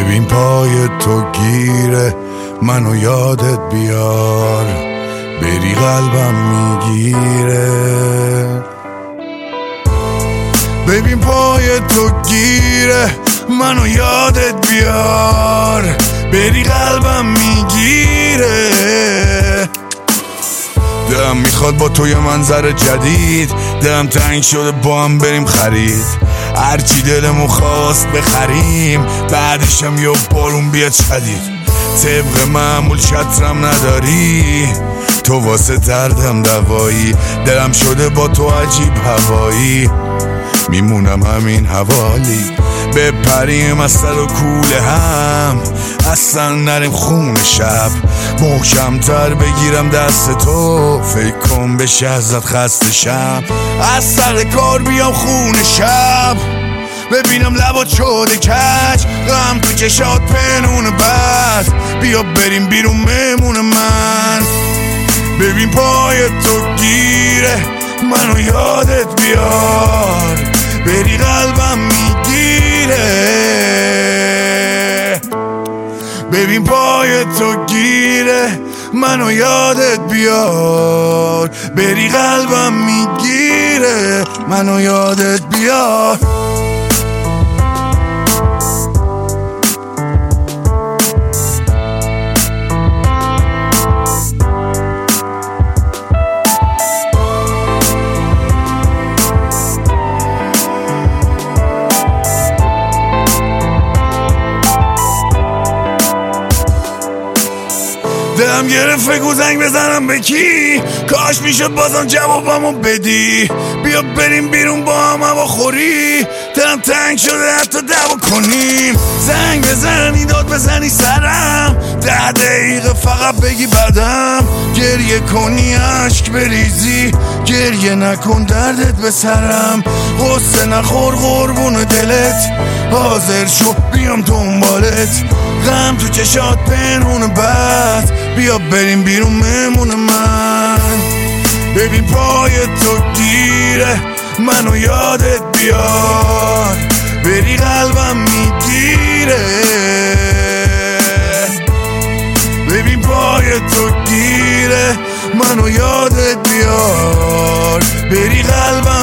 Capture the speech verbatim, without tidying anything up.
ببین پای تو گیره منو یادت بیار، بری قلبم میگیره. ببین پای تو گیره منو یادت بیار، بری قلبم میگیره. دلم میخواد با تو یه منظر جدید، دلم تنگ شده با هم بریم خرید، هرچی دلمو خواست بخریم، بعدشم یه بارون بیاد شدید. طبق معمول چترم نداری، تو واسه دردم دوایی، دلم شده با تو عجیب هوایی، میمونم همین حوالی. بپریم از سر و کوله هم، اصلا نریم خون شب، محکمتر بگیرم دست تو، فکر کن بشه ازت خسته شم. از سر کار بیام خون شب، ببینم لبات شده کج، غم تو چشات پنون بد، بیا بریم بیرون مهمون من. ببین پای تو گیره منو یادت بیار، بری قلبم میگیره. ببین پای تو گیره منو یادت بیار، بری قلبم میگیره، منو یادت بیار. دلم گرفت فکر زنگ بزنم به کی، کاش میشد بازم جوابمو بدی، بیا بریم بیرون با هم هوا خوری، دلم تنگ شده حتی دعوا کنیم. زنگ بزنی داد بزنی سرم، ده دقیقه فقط بگی بعدم، گریه کنی عشق بریزی، گریه نکن دردت به سرم، غصه نخور قربون دلت، حاضر شو بیام دنبالت، غم تو چشات پنهون بد، بیا بریم بیرون مهمون من. ببین پای تو گیره منو یادت بیار، بری قلبم میگیره. ببین پای تو گیره منو یادت بیار، بری قلبم